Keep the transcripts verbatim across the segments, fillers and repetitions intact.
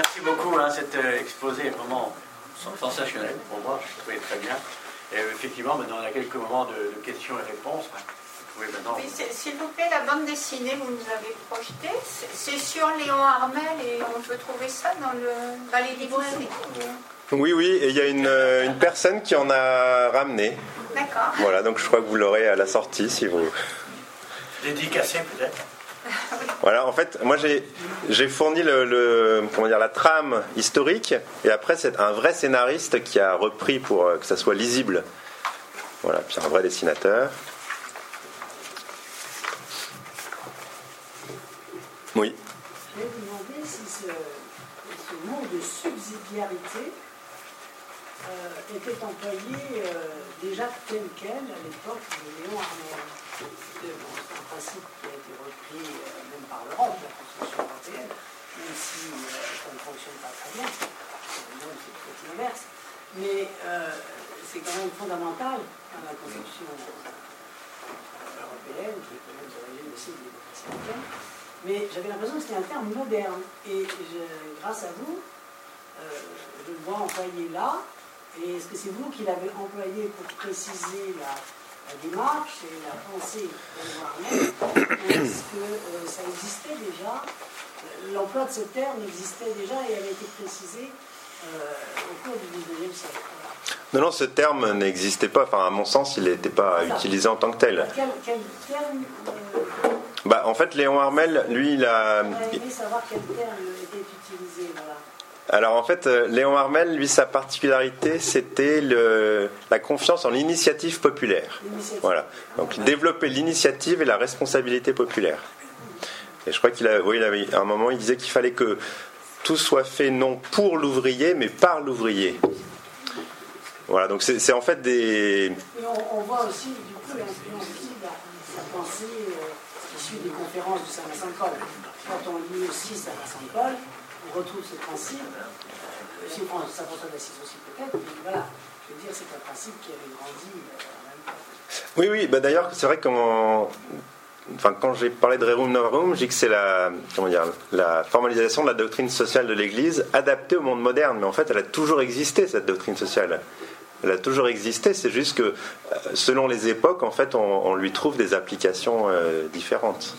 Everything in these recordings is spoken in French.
Merci beaucoup, hein, cet euh, exposé est vraiment sensationnel pour moi, je trouvais très bien. Et euh, effectivement, maintenant, on a quelques moments de, de questions et réponses. Hein. Vous pouvez maintenant... Oui, s'il vous plaît, la bande dessinée, vous nous avez projetée, c'est sur Léon Harmel et on peut trouver ça dans, le, dans les librairies. Oui, oui, et il y a une, une personne qui en a ramené. D'accord. Voilà, donc je crois que vous l'aurez à la sortie si vous... Dédicacé peut-être. Voilà, en fait, moi j'ai, j'ai fourni le, le, comment dire, la trame historique, et après c'est un vrai scénariste qui a repris pour que ça soit lisible. Voilà, puis un vrai dessinateur. Oui. Je vais vous demander si ce, ce mot de subsidiarité euh, était employé euh, déjà tel quel à l'époque de Léon Harmel. C'est un principe qui a été repris euh, même par l'Europe, la construction européenne, même si euh, ça ne fonctionne pas très bien. C'est peut-être l'inverse. Mais euh, c'est quand même fondamental dans la construction euh, européenne, qui est quand même d'origine aussi de démocratie européenne. Mais j'avais l'impression que c'était un terme moderne. Et je, grâce à vous, euh, je le vois employé là. Et est-ce que c'est vous qui l'avez employé pour préciser la, la démarche et la pensée de Léon Harmel? Ou est-ce que euh, ça existait déjà? L'emploi de ce terme existait déjà et avait été précisé euh, au cours du dix-neuvième siècle. Voilà. Non, non, ce terme n'existait pas. Enfin, à mon sens, il n'était pas voilà. utilisé en tant que tel. Quel, quel terme euh, bah, en fait, Léon Harmel, lui, il a... J'aurais aimé savoir quel terme était utilisé, voilà. Alors en fait, Léon Harmel, lui, sa particularité, c'était le, la confiance en l'initiative populaire. L'initiative. Voilà. Donc il développait l'initiative et la responsabilité populaire. Et je crois qu'il a, oui, il avait, à un moment, il disait qu'il fallait que tout soit fait non pour l'ouvrier, mais par l'ouvrier. Voilà. Donc c'est, c'est en fait des. Et on, on voit aussi du coup l'influence aussi de sa pensée euh, issue des conférences de Saint-Vincent-de-Paul. Quand on lit aussi Saint-Vincent-de-Paul, on retrouve ce principe, euh, si on prend Saint-François d'Assise aussi peut-être, mais voilà, je veux dire, c'est un principe qui avait grandi euh, en même temps. Oui, oui, bah d'ailleurs, c'est vrai que quand, enfin, quand j'ai parlé de Rerum Novarum, j'ai dit que c'est la, comment dire, la formalisation de la doctrine sociale de l'Église adaptée au monde moderne, mais en fait, elle a toujours existé, cette doctrine sociale. Elle a toujours existé, c'est juste que, selon les époques, en fait, on, on lui trouve des applications euh, différentes.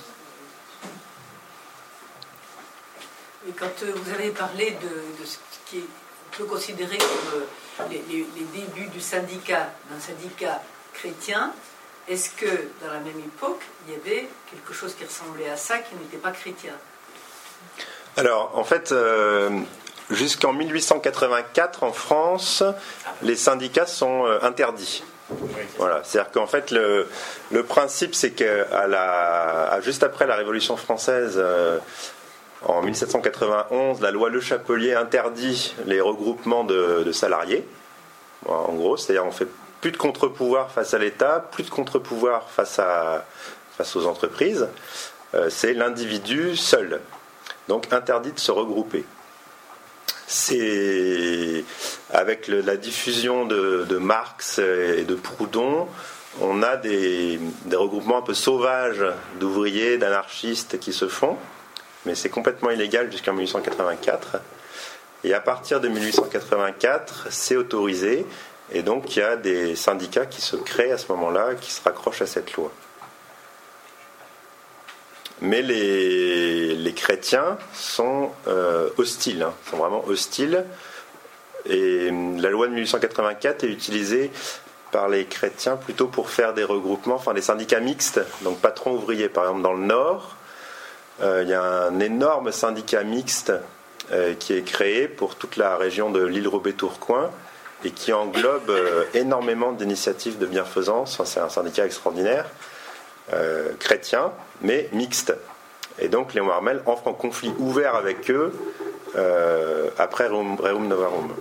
Et quand euh, vous avez parlé de, de ce qui est, on peut considérer comme les, les, les débuts du syndicat, d'un syndicat chrétien, est-ce que dans la même époque, il y avait quelque chose qui ressemblait à ça qui n'était pas chrétien? Alors, en fait, euh, jusqu'en mille huit cent quatre-vingt-quatre, en France, les syndicats sont euh, interdits. Voilà, c'est-à-dire qu'en fait, le, le principe, c'est qu'à la, à, juste après la Révolution française, euh, en mille sept cent quatre-vingt-onze, la loi Le Chapelier interdit les regroupements de, de salariés. En gros, c'est-à-dire on fait plus de contre-pouvoir face à l'État, plus de contre-pouvoir face, à, face aux entreprises. Euh, c'est l'individu seul. Donc interdit de se regrouper. C'est avec le, la diffusion de, de Marx et de Proudhon, on a des, des regroupements un peu sauvages d'ouvriers, d'anarchistes qui se font. Mais c'est complètement illégal jusqu'en mille huit cent quatre-vingt-quatre. Et à partir de mille huit cent quatre-vingt-quatre, c'est autorisé. Et donc, il y a des syndicats qui se créent à ce moment-là, qui se raccrochent à cette loi. Mais les, les chrétiens sont euh, hostiles, hein, sont vraiment hostiles. Et la loi de mille huit cent quatre-vingt-quatre est utilisée par les chrétiens plutôt pour faire des regroupements, enfin des syndicats mixtes, donc patrons-ouvriers. Par exemple, dans le Nord, Euh, il y a un énorme syndicat mixte euh, qui est créé pour toute la région de l'île Roubaix-Tourcoing et qui englobe euh, énormément d'initiatives de bienfaisance. Enfin, c'est un syndicat extraordinaire, euh, chrétien, mais mixte. Et donc Léon Harmel entre en conflit ouvert avec eux euh, après Rerum, Rerum Novarum.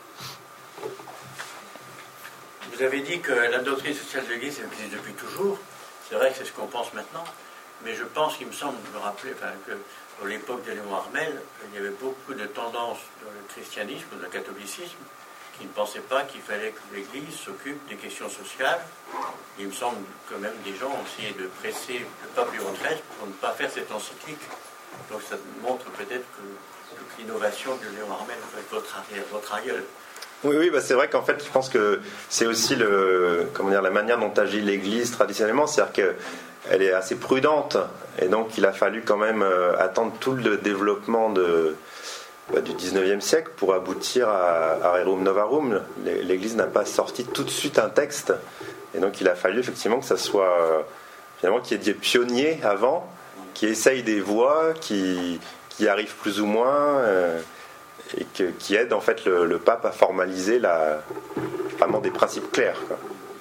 Vous avez dit que la doctrine sociale de l'Église existe depuis toujours. C'est vrai que c'est ce qu'on pense maintenant. Mais je pense qu'il me semble me rappeler enfin, que dans l'époque de Léon Harmel, il y avait beaucoup de tendances dans le christianisme, dans le catholicisme, qui ne pensaient pas qu'il fallait que l'Église s'occupe des questions sociales. Il me semble que même des gens ont essayé de presser le pape Léon treize pour ne pas faire cette encyclique Donc ça montre peut-être que toute l'innovation de Léon Armel va être votre, votre aïeul. Oui, oui, bah c'est vrai qu'en fait, je pense que c'est aussi le, comment dire, la manière dont agit l'Église traditionnellement, c'est-à-dire qu'elle est assez prudente, et donc il a fallu quand même euh, attendre tout le développement de, bah, du dix-neuvième siècle pour aboutir à, à Rerum Novarum. L'Église n'a pas sorti tout de suite un texte, et donc il a fallu effectivement que ça soit, euh, finalement, qu'il y ait des pionniers avant, qui essayent des voies, qui, qui arrivent plus ou moins. Euh, et que, qui aide en fait le, le pape à formaliser la, vraiment des principes clairs, quoi.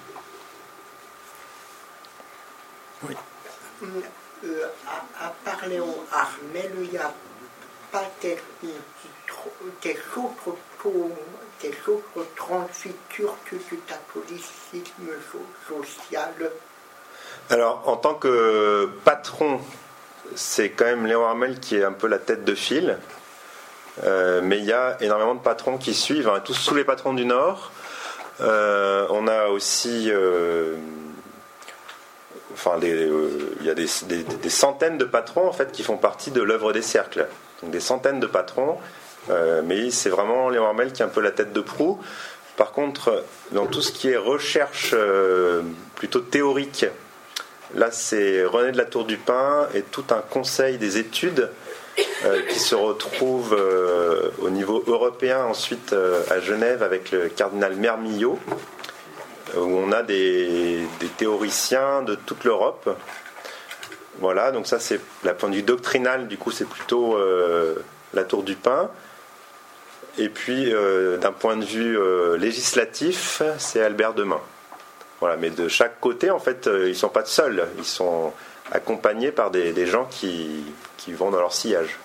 Oui. Euh, à, à part Léon Armel, il n'y a pas des autres, des autres transfigures du catholicisme social. Alors, en tant que patron, c'est quand même Léon Armel qui est un peu la tête de file. Euh, mais il y a énormément de patrons qui suivent, hein, tous sous les patrons du Nord. Euh, on a aussi, euh, enfin, des, euh, il y a des, des, des centaines de patrons en fait qui font partie de l'œuvre des cercles. Donc des centaines de patrons, euh, mais c'est vraiment Léon Armel qui est un peu la tête de proue. Par contre, dans tout ce qui est recherche euh, plutôt théorique, là c'est René de la Tour du Pin et tout un conseil des études. Euh, qui se retrouve euh, au niveau européen ensuite euh, à Genève avec le cardinal Mermillot, où on a des, des théoriciens de toute l'Europe. Voilà, donc ça c'est la point de vue doctrinal, du coup c'est plutôt euh, la Tour du Pin. Et puis euh, d'un point de vue euh, législatif, c'est Albert Demain. Voilà, mais de chaque côté en fait euh, ils sont pas seuls, ils sont accompagnés par des, des gens qui qui vont dans leur sillage.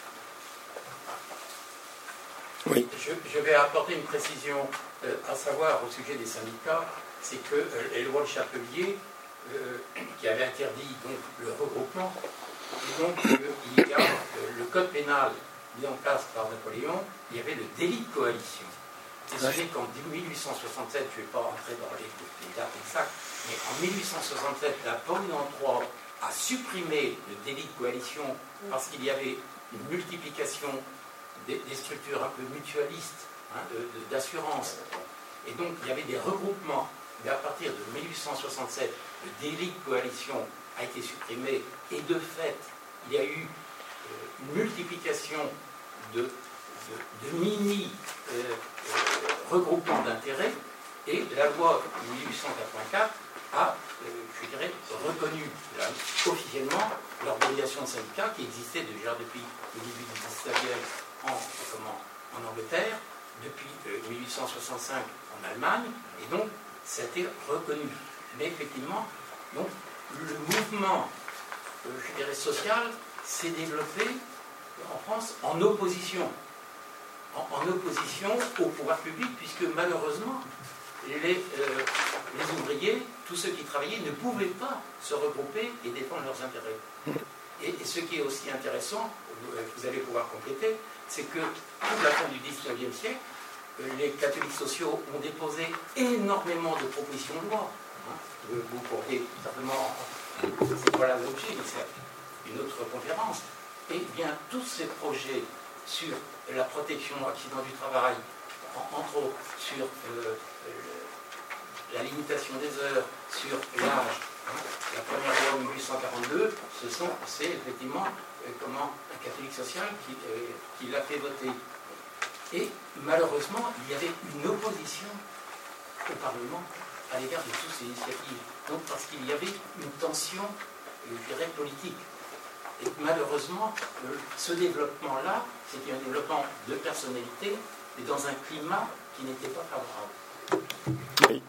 Oui. Je, je vais apporter une précision, euh, à savoir au sujet des syndicats, c'est que euh, les lois de Chapelier, euh, qui avaient interdit donc, le regroupement, et donc euh, il y a euh, le code pénal mis en place par Napoléon, il y avait le délit de coalition. Et c'est qu'en mille huit cent soixante-sept, je ne vais pas rentrer dans les, les dates exactes, mais en mille huit cent soixante-sept, Napoléon trois a supprimé le délit de coalition parce qu'il y avait une multiplication des, des structures un peu mutualistes, hein, de, de, d'assurance. Et donc il y avait des regroupements. Mais à partir de mille huit cent soixante-sept, le délit de coalition a été supprimé et de fait, il y a eu euh, une multiplication de, de, de mini euh, euh, regroupements d'intérêts et la loi de mille huit cent quatre-vingt-quatre a, euh, je dirais, reconnu là, officiellement l'organisation de syndicats qui existait déjà depuis le début du dix-neuvième en, comment, en Angleterre, depuis euh, mille huit cent soixante-cinq en Allemagne, et donc ça a été reconnu. Mais effectivement, donc, le mouvement, euh, je dirais, social s'est développé en France en opposition, en, en opposition au pouvoir public, puisque malheureusement, Les, euh, les ouvriers, tous ceux qui travaillaient, ne pouvaient pas se regrouper et défendre leurs intérêts. Et, et ce qui est aussi intéressant, vous allez pouvoir compléter, c'est que pour la fin du dix-neuvième siècle, les catholiques sociaux ont déposé énormément de propositions de loi. Vous pourriez certainement, c'est pas l'objet, mais c'est une autre conférence. Et bien, tous ces projets sur la protection accident du travail, entre autres sur euh, la limitation des heures, sur l'âge. La première loi de mille huit cent quarante-deux, ce sont, c'est effectivement euh, comment, un catholique social qui, euh, qui l'a fait voter. Et malheureusement, il y avait une opposition au Parlement à l'égard de toutes ces initiatives. Donc parce qu'il y avait une tension, euh, je dirais, politique. Et malheureusement, euh, ce développement-là, c'était un développement de personnalité, et dans un climat qui n'était pas favorable. Oui.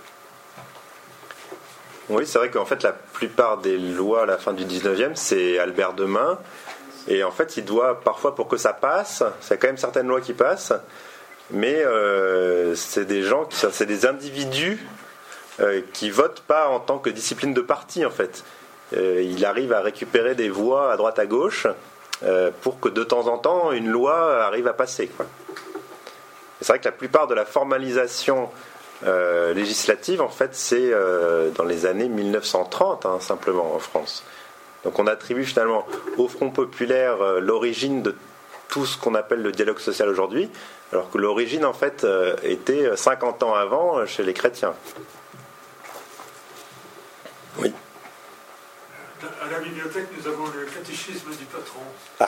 Oui, c'est vrai qu'en fait, la plupart des lois à la fin du dix-neuvième, c'est Albert Demain. Et en fait, il doit, parfois, pour que ça passe, c'est quand même certaines lois qui passent, mais euh, c'est des gens, qui, c'est des individus euh, qui votent pas en tant que discipline de parti, en fait. Euh, il arrive à récupérer des voix à droite à gauche euh, pour que de temps en temps, une loi arrive à passer, quoi. C'est vrai que la plupart de la formalisation euh, législative, en fait, c'est euh, dans les années mille neuf cent trente, hein, simplement, en France. Donc on attribue finalement au Front populaire euh, l'origine de tout ce qu'on appelle le dialogue social aujourd'hui, alors que l'origine en fait euh, était cinquante ans avant euh, chez les chrétiens. Oui. À la bibliothèque, nous avons le catéchisme du patron. Ah.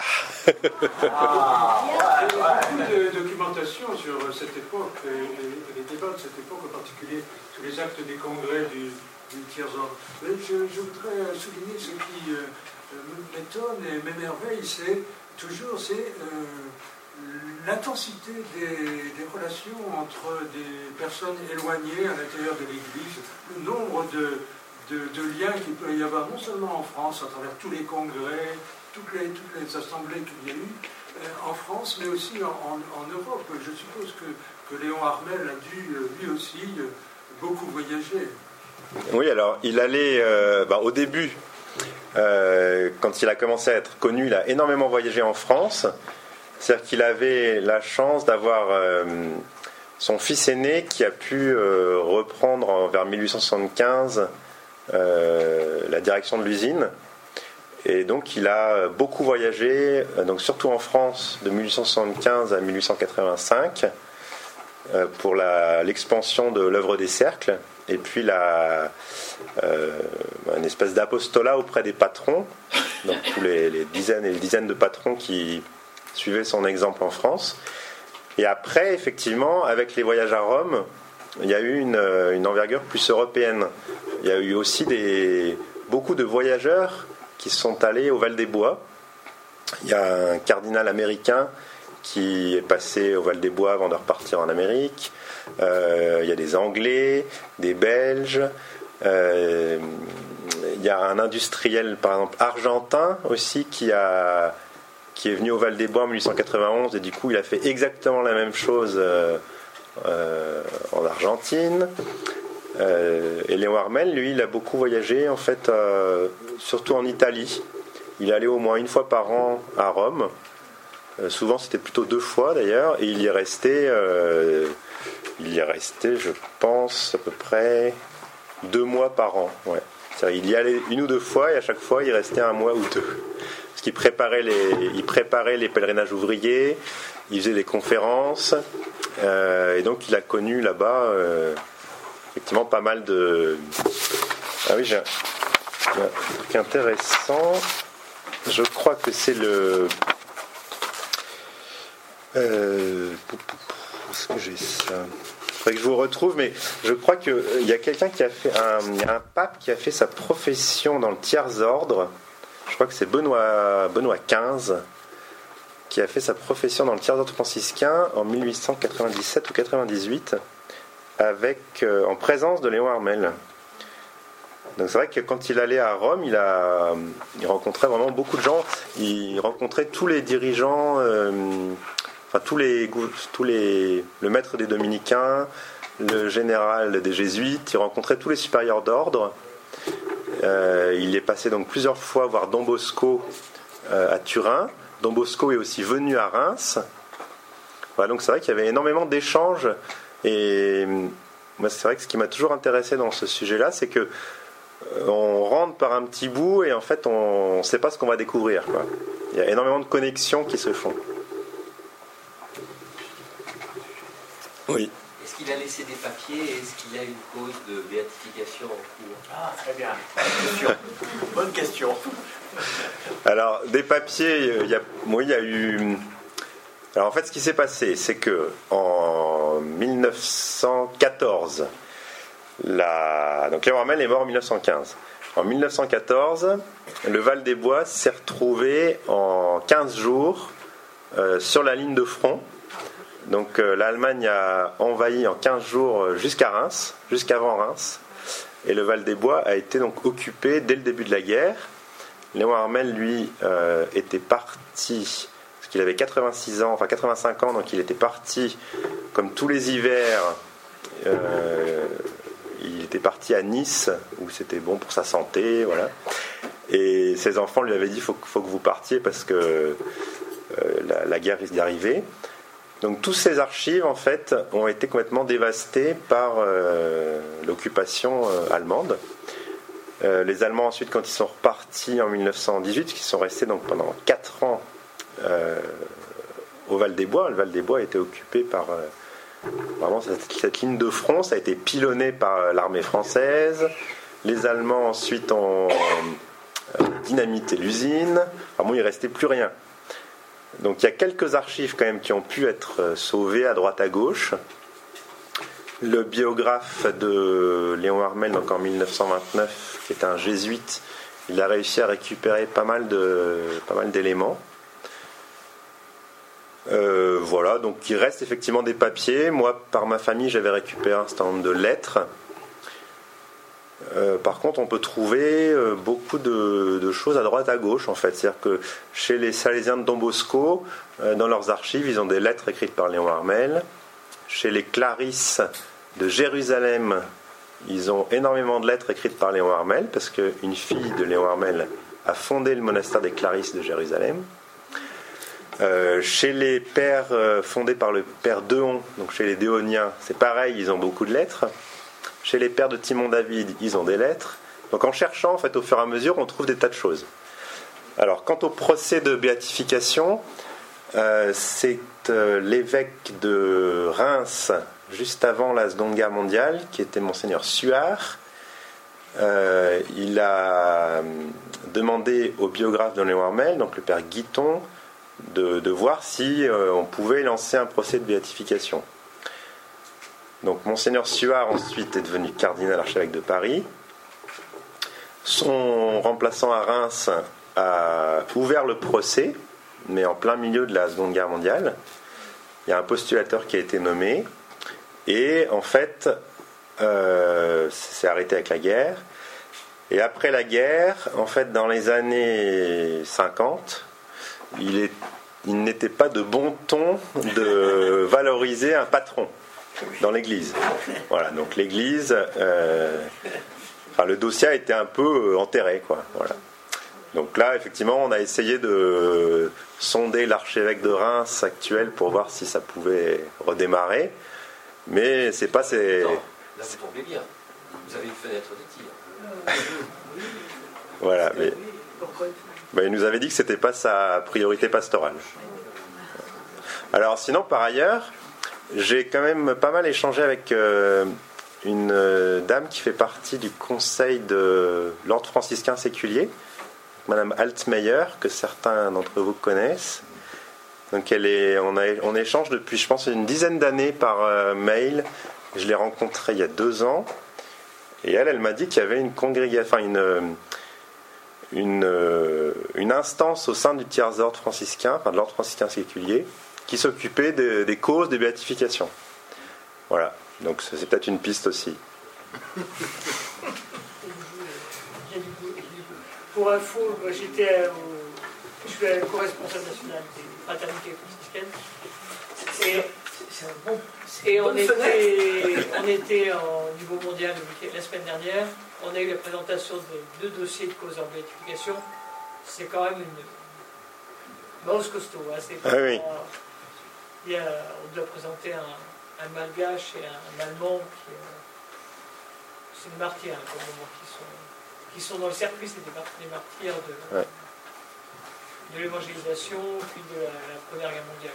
Ah, ouais, Il y a beaucoup de documentation sur cette époque, et, et les débats de cette époque, en particulier sur les actes des congrès du, du tiers-ordre. Je, je voudrais souligner ce qui euh, m'étonne et m'émerveille, c'est toujours c'est, euh, l'intensité des, des relations entre des personnes éloignées à l'intérieur de l'Église, le nombre de... De, de liens qu'il peut y avoir non seulement en France, à travers tous les congrès, toutes les, toutes les assemblées qu'il y a eu euh, en France, mais aussi en, en, en Europe. Je suppose que, que Léon Harmel a dû, euh, lui aussi, euh, beaucoup voyager. Oui, alors, il allait, euh, bah, au début, euh, quand il a commencé à être connu, il a énormément voyagé en France. C'est-à-dire qu'il avait la chance d'avoir... Euh, son fils aîné qui a pu euh, reprendre en, vers mille huit cent soixante-quinze Euh, la direction de l'usine, et donc il a beaucoup voyagé, donc surtout en France de mille huit cent soixante-quinze à mille huit cent quatre-vingt-cinq euh, pour la, l'expansion de l'œuvre des cercles, et puis la, euh, une espèce d'apostolat auprès des patrons, donc tous les, les dizaines et les dizaines de patrons qui suivaient son exemple en France. Et après, effectivement, avec les voyages à Rome, il y a eu une, une envergure plus européenne. Il y a eu aussi des, beaucoup de voyageurs qui sont allés au Val-des-Bois. Il y a un cardinal américain qui est passé au Val-des-Bois avant de repartir en Amérique. Euh, il y a des Anglais, des Belges. Euh, il y a un industriel, par exemple, argentin aussi, qui, a, qui est venu au Val-des-Bois en mille huit cent quatre-vingt-onze, et du coup, il a fait exactement la même chose euh, euh, en Argentine. Euh, et Léon Harmel, lui, il a beaucoup voyagé, en fait, euh, surtout en Italie. Il est allé au moins une fois par an à Rome. Euh, souvent, c'était plutôt deux fois, d'ailleurs. Et il y est resté, euh, il y est resté, je pense, à peu près deux mois par an. Ouais. C'est-à-dire, il y allait une ou deux fois, et à chaque fois, il restait un mois ou deux. Parce qu'il préparait les, il préparait les pèlerinages ouvriers, il faisait des conférences. Euh, et donc, il a connu là-bas... Euh, effectivement pas mal de... Ah oui, j'ai un, un truc intéressant. Je crois que c'est le... Euh... Où est-ce que j'ai ça ? Il faudrait que je vous retrouve, mais je crois qu'il y a quelqu'un qui a fait... Un, il y a un pape qui a fait sa profession dans le tiers-ordre. Je crois que c'est Benoît, Benoît quinze qui a fait sa profession dans le tiers-ordre franciscain en mille huit cent quatre-vingt-dix-sept ou quatre-vingt-dix-huit. Avec, euh, en présence de Léon Harmel. Donc c'est vrai que quand il allait à Rome, il, a, il rencontrait vraiment beaucoup de gens. Il rencontrait tous les dirigeants, euh, enfin tous les, tous les, le maître des dominicains, le général des jésuites. Il rencontrait tous les supérieurs d'ordre. Euh, il est passé donc plusieurs fois voir Don Bosco euh, à Turin. Don Bosco est aussi venu à Reims. Voilà, donc c'est vrai qu'il y avait énormément d'échanges. Et moi, c'est vrai que ce qui m'a toujours intéressé dans ce sujet-là, c'est que euh, on rentre par un petit bout et en fait, on ne sait pas ce qu'on va découvrir, quoi. Il y a énormément de connexions qui se font. Oui. Est-ce qu'il a laissé des papiers et est-ce qu'il a une cause de béatification en cours ? Ah, très bien. Bonne question. Bonne question. Alors, des papiers, il y a, oui, il y a eu... Alors en fait, ce qui s'est passé, c'est que en mille neuf cent quatorze, la... donc Léon Harmel est mort en mille neuf cent quinze. En mille neuf cent quatorze, le Val-des-Bois s'est retrouvé en quinze jours euh, sur la ligne de front. Donc euh, l'Allemagne a envahi en quinze jours jusqu'à Reims, jusqu'avant Reims, et le Val-des-Bois a été donc occupé dès le début de la guerre. Léon Harmel, lui, euh, était parti... Il avait quatre-vingt-six ans, enfin quatre-vingt-cinq ans, donc il était parti, comme tous les hivers, euh, il était parti à Nice, où c'était bon pour sa santé, voilà. Et ses enfants lui avaient dit, il faut, faut que vous partiez parce que euh, la, la guerre risque d'arriver. Donc toutes ces archives, en fait, ont été complètement dévastées par euh, l'occupation euh, allemande. Euh, les Allemands ensuite, quand ils sont repartis en mille neuf cent dix-huit, qui sont restés donc pendant quatre ans euh, au Val-des-Bois, le Val-des-Bois a été occupé par euh, vraiment cette, cette ligne de front, ça a été pilonné par l'armée française. Les Allemands ensuite ont euh, dynamité l'usine. Enfin bon, il ne restait plus rien. Donc il y a quelques archives quand même qui ont pu être sauvées à droite à gauche. Le biographe de Léon Harmel, donc en mille neuf cent vingt-neuf, qui était un jésuite, il a réussi à récupérer pas mal de, pas mal d'éléments. Euh, voilà, donc il reste effectivement des papiers. Moi, par ma famille, j'avais récupéré un certain nombre de lettres. Euh, par contre, on peut trouver euh, beaucoup de, de choses à droite à gauche, en fait. C'est-à-dire que chez les Salésiens de Don Bosco, euh, dans leurs archives, ils ont des lettres écrites par Léon Harmel. Chez les Clarisses de Jérusalem, ils ont énormément de lettres écrites par Léon Harmel, parce qu'une fille de Léon Harmel a fondé le monastère des Clarisses de Jérusalem. Euh, chez les pères euh, fondés par le père Deon, donc chez les Déoniens, c'est pareil, ils ont beaucoup de lettres. Chez les pères de Timon David, ils ont des lettres. Donc en cherchant, en fait, au fur et à mesure, on trouve des tas de choses. Alors, quant au procès de béatification, euh, c'est euh, l'évêque de Reims, juste avant la Seconde Guerre mondiale, qui était Monseigneur Suard. Euh, il a demandé au biographe de Léon Harmel, donc le père Guiton, de, de voir si euh, on pouvait lancer un procès de béatification. Donc Monseigneur Suard ensuite est devenu cardinal archevêque de Paris. Son remplaçant à Reims a ouvert le procès, mais en plein milieu de la Seconde Guerre mondiale. Il y a un postulateur qui a été nommé. Et en fait, euh, c'est arrêté avec la guerre. Et après la guerre, en fait, dans les années cinquante, il, est, il n'était pas de bon ton de valoriser un patron dans l'Église. Voilà, donc l'Église, euh, enfin, le dossier a été un peu enterré, quoi. Voilà. Donc là, effectivement, on a essayé de sonder l'archevêque de Reims actuel pour voir si ça pouvait redémarrer. Mais c'est pas ces... Non, là vous tombez bien. Vous avez une fenêtre de tir. Voilà, mais... mais il nous avait dit que c'était pas sa priorité pastorale. Alors sinon, par ailleurs, j'ai quand même pas mal échangé avec euh, une euh, dame qui fait partie du conseil de l'ordre franciscain séculier, Madame Altmeyer, que certains d'entre vous connaissent. Donc elle est, on, a, on échange depuis, je pense, une dizaine d'années par euh, mail. Je l'ai rencontrée il y a deux ans. Et elle, elle m'a dit qu'il y avait une congrégation, enfin une, une, une instance au sein du tiers-ordre franciscain, enfin de l'ordre franciscain séculier, qui s'occupait de, des causes de béatification. Voilà. Donc c'est peut-être une piste aussi. Pour info, j'étais au, je suis à la co-responsable nationale des fraternités franciscaines. Et, et on, était, on était au niveau mondial la semaine dernière. On a eu la présentation de deux dossiers de cause en béatification. C'est quand même une grosse costaud. Hein. C'est ah oui. Il y a, on doit présenter un, un malgache et un, un allemand qui c'est des martyrs hein, pour le moment qui sont qui sont dans le circuit, c'est des, des martyrs de, ouais. de l'évangélisation puis de la, la Première Guerre mondiale.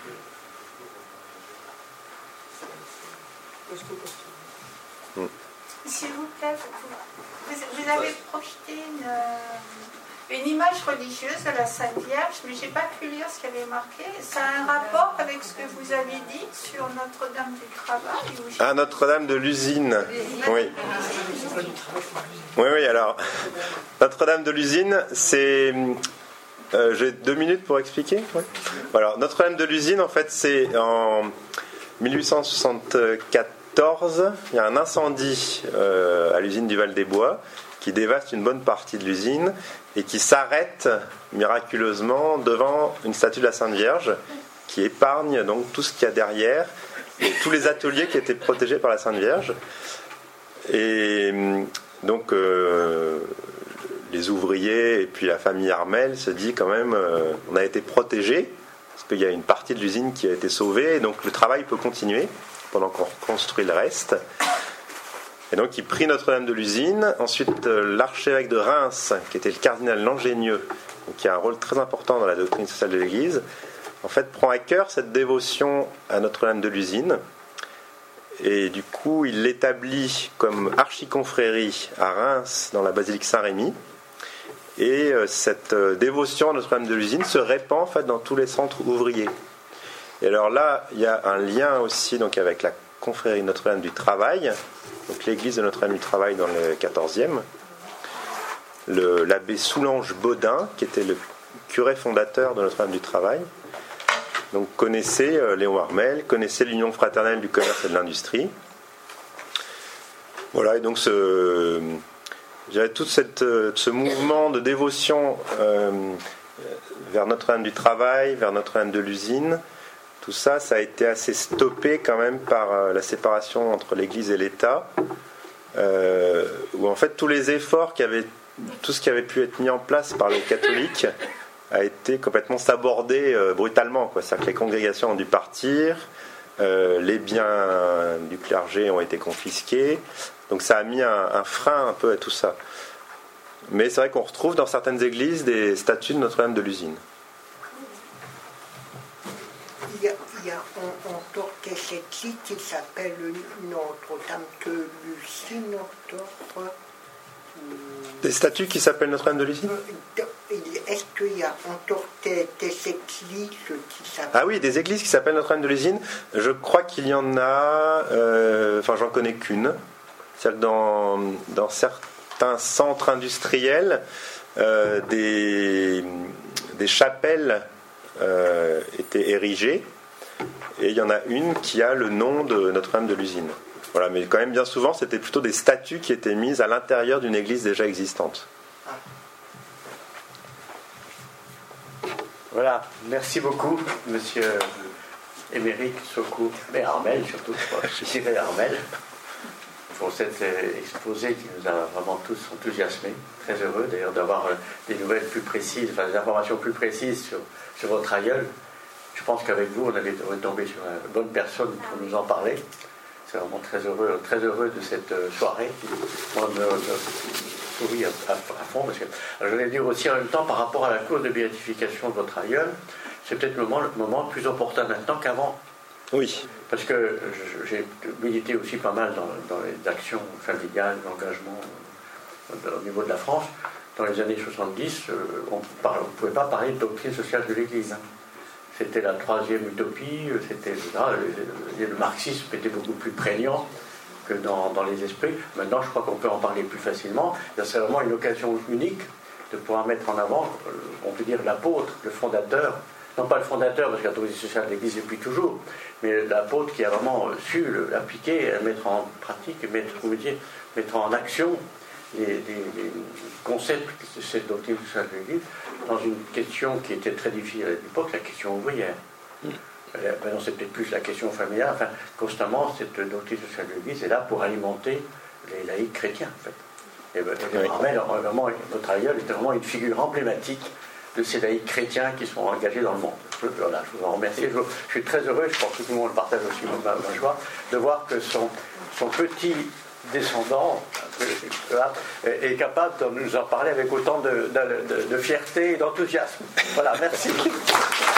C'est costaud, costaud. Mm. S'il vous plaît, vous, vous avez projeté une, une image religieuse de la Sainte Vierge, mais je n'ai pas pu lire ce qu'il y avait marqué. Ça a un rapport avec ce que vous avez dit sur Notre-Dame du Travail? Ah, Notre-Dame de l'Usine. Oui. Oui, oui, alors, Notre-Dame de l'Usine, c'est... Euh, j'ai deux minutes pour expliquer. Ouais. Alors, Notre-Dame de l'Usine, en fait, c'est en mille huit cent soixante-quatorze, il y a un incendie euh, à l'usine du Val-des-Bois qui dévaste une bonne partie de l'usine et qui s'arrête miraculeusement devant une statue de la Sainte Vierge qui épargne donc tout ce qu'il y a derrière et tous les ateliers qui étaient protégés par la Sainte Vierge. Et donc euh, les ouvriers et puis la famille Harmel se dit quand même euh, on a été protégés parce qu'il y a une partie de l'usine qui a été sauvée et donc le travail peut continuer pendant qu'on reconstruit le reste. Et donc il prit Notre-Dame de l'Usine. Ensuite, l'archevêque de Reims, qui était le cardinal Langenieux, qui a un rôle très important dans la doctrine sociale de l'Église, en fait prend à cœur cette dévotion à Notre-Dame de l'Usine. Et du coup, il l'établit comme archiconfrérie à Reims, dans la basilique Saint-Rémy. Et cette dévotion à Notre-Dame de l'Usine se répand en fait dans tous les centres ouvriers. Et alors là, il y a un lien aussi donc avec la confrérie Notre-Dame du Travail, donc l'église de Notre-Dame du Travail dans le quatorzième. Le, l'abbé Soulange Baudin, qui était le curé fondateur de Notre-Dame du Travail, donc connaissait euh, Léon Harmel, connaissait l'Union fraternelle du commerce et de l'industrie. Voilà, et donc ce, je dirais, tout cette, ce mouvement de dévotion euh, vers Notre-Dame du Travail, vers Notre-Dame de l'Usine, tout ça, ça a été assez stoppé quand même par euh, la séparation entre l'Église et l'État, euh, où en fait tous les efforts qui avaient, tout ce qui avait pu être mis en place par les catholiques a été complètement sabordé euh, brutalement, quoi. C'est-à-dire que les congrégations ont dû partir, euh, les biens du clergé ont été confisqués, donc ça a mis un, un frein un peu à tout ça. Mais c'est vrai qu'on retrouve dans certaines églises des statues de Notre-Dame de l'Usine. Il y a, il y a un, un torquet qui s'appelle Notre-Dame de l'Usine. Notre... Des statues qui s'appellent Notre-Dame de l'Usine ? Est-ce qu'il y a un torquet des églises qui s'appellent... Ah oui, des églises qui s'appellent Notre-Dame de l'Usine. Je crois qu'il y en a... Euh, enfin, j'en connais qu'une. C'est-à-dire que dans, dans certains centres industriels, euh, des, des chapelles euh, étaient érigées. Et il y en a une qui a le nom de Notre-Dame de l'Usine. Voilà, mais quand même bien souvent, c'était plutôt des statues qui étaient mises à l'intérieur d'une église déjà existante. Voilà, merci beaucoup, monsieur Émeric Socou, mais Harmel surtout, je dirais Harmel, pour cet exposé qui nous a vraiment tous enthousiasmés. Très heureux d'ailleurs d'avoir des nouvelles plus précises, enfin des informations plus précises sur, sur votre aïeul. Je pense qu'avec vous, on avait tombé sur une bonne personne pour nous en parler. C'est vraiment très heureux, très heureux de cette soirée qui moi, me, me sourit à, à, à fond. Parce que, je voulais dire aussi en même temps, par rapport à la cause de béatification de votre aïeul, c'est peut-être le moment, le moment plus opportun maintenant qu'avant. Oui. Parce que j'ai milité aussi pas mal dans, dans les actions familiales, l'engagement au niveau de la France. Dans les années soixante-dix, on ne pouvait pas parler de doctrine sociale de l'Église. C'était la troisième utopie, c'était, le, le marxisme était beaucoup plus prégnant que dans, dans les esprits. Maintenant, je crois qu'on peut en parler plus facilement. C'est vraiment une occasion unique de pouvoir mettre en avant, on peut dire, l'apôtre, le fondateur, non pas le fondateur, parce que la doctrine sociale de l'Église depuis toujours, mais l'apôtre qui a vraiment su l'appliquer, mettre en pratique, mettre, dire, mettre en action les, les, les concepts de cette doctrine sociale de l'Église dans une question qui était très difficile à l'époque, la question ouvrière. Mm. Maintenant, c'est peut-être plus la question familiale. Enfin, constamment, cette doctrine sociale de l'Église est là pour alimenter les laïcs chrétiens, en fait. Et, ben, oui. Armel, vraiment, notre aïeul était vraiment une figure emblématique de ces laïcs chrétiens qui sont engagés dans le monde. Je, voilà, je vous en remercie. Je, je suis très heureux, je pense que tout le monde partage aussi ma, ma joie, de voir que son, son petit descendant là, est capable de nous en parler avec autant de, de, de, de fierté et d'enthousiasme. Voilà, merci.